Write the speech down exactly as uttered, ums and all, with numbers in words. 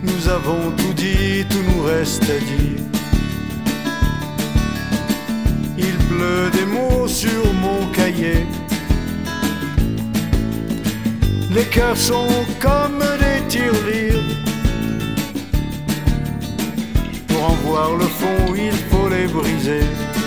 Nous avons tout dit, tout nous reste à dire. Il pleut des mots sur mon cahier. Les cœurs sont comme des tirelires. Pour en voir le fond, il faut les briser.